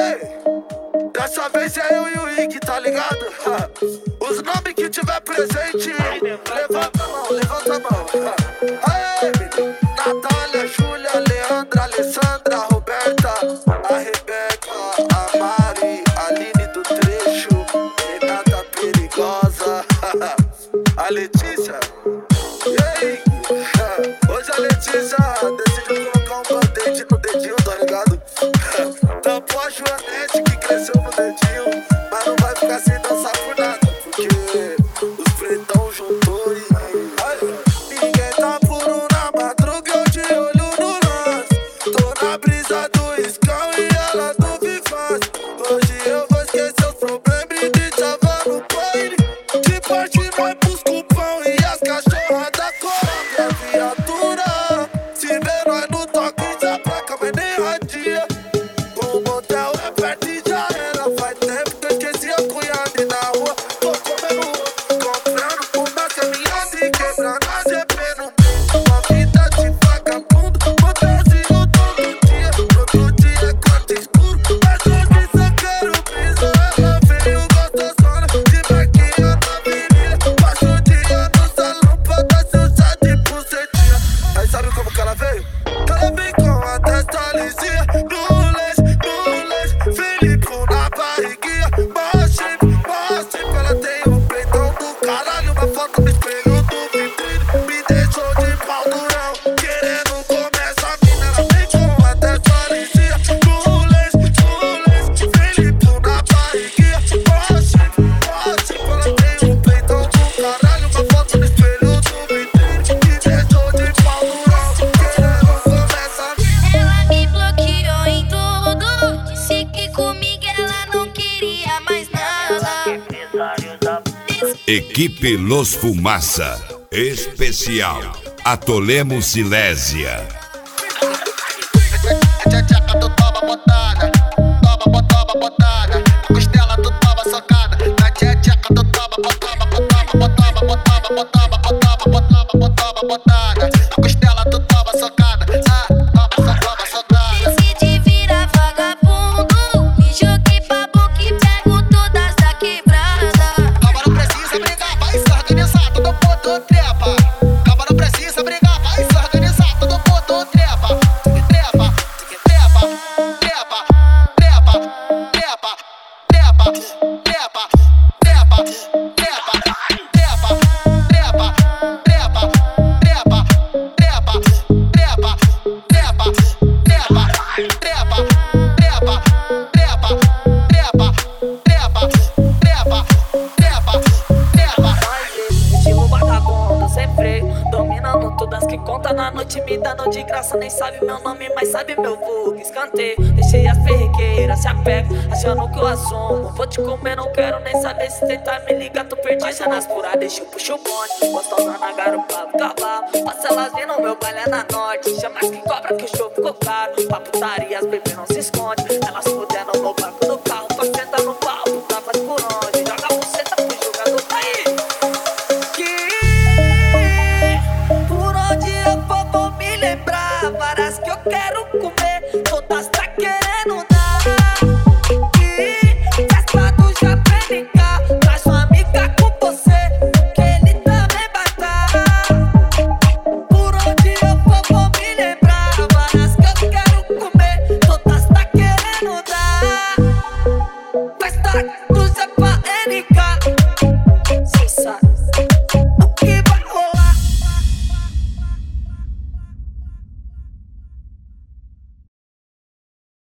Ei, dessa vez é eu e o Ig, tá ligado? Os nomes que tiver presente, levanta a mão, levanta a mão. Aê, Natália, Júlia, Leandra, Alessandra, Roberta, a Rebeca, a Mari, a Aline do Trecho, Renata Perigosa, a Letícia. E aí, hoje a Letícia decidiu colocar um band-aid no dedinho, tá ligado? Tampou a Joanete que cresceu no dedinho, mas não vai ficar sem dançar por nada, porque os pretão juntou e ninguém tá puro na madruga, eu de olho no lance. Tô na brisa do Iscão e ela do Vivaz. Hoje eu vou esquecer os problemas e de tava no baile. De parte nós busca o pão e as cachorras da Colômbia. Viatura, se vê nós no toque, já placa, mas nem radia. O motel é perto e já era. Faz tempo que eu esqueci a cunhada e na rua tô comendo ovo, comprando uma caminhada e quebrando a GP no meio. Uma vida de vagabundo, motelzinho todo dia. Outro dia corte escuro, mas hoje só quero brisa. Ela veio gostosona, de maquinha na avenida. Passa o dia no salão pra dar seu chá de bucetinha. Aí sabe como que ela veio? Ela vem com a testa lisinha, no leite, Felipe na barriguinha. Mostre, ela tem o peitão do caralho. Uma foto no espelho do vitrine, me deixou de pau durão, querendo comer essa mina. Ela vem com a testa lisinha, no leite, Felipe na barriguinha. Mostre, ela tem o peitão do caralho. Uma foto no espelho do vitrine, me deixou de pau durão, querendo comer essa mina. Ela me bloqueou em tudo, disse que comigo ela não queria mais nada. Equipe Los Fumaça, especial Atolemos Silésia. Tcheca tu toma botada, botada. Costela tu toma socada, na tcheca tu toma botada. Costela tu toma socada, toma socada. Decidi virar vagabundo, me joguei pra boca e pego todas da quebrada. Calma, não precisa brigar, vai se organizar, todo mundo trepa. Calma, não precisa brigar, vai se organizar, todo mundo trepa. Estilo vagabundo, sem freio, dominando todas que conta na noite, me dando de graça. Nem sabe meu nome, mas sabe meu vulgo. Escanteio, deixei as perriqueiras, se apega, achando que eu assumo. Vou te comer, não quero nem saber se tentar me ligar, tô perdido. Mas nas puras, deixa eu puxo o bonde, gostosa na garupa do cavalo. Passa elas vindo, meu baile é na norte. Chama que cobra que o show ficou caro. Pra putaria, as bebês não se esconde. Elas fudendo no banco do carro, pra sentar no palco, tá mais por onde. Joga a buceta pro jogador, tá aí. Por onde eu vou me lembrar várias que eu quero comer, todas tá querendo dar. Festa do Japenica, traz sua amiga com você, que ele também vai estar. Por onde eu vou me lembrar várias que eu quero comer, todas tá querendo dar. Festa do Japenica.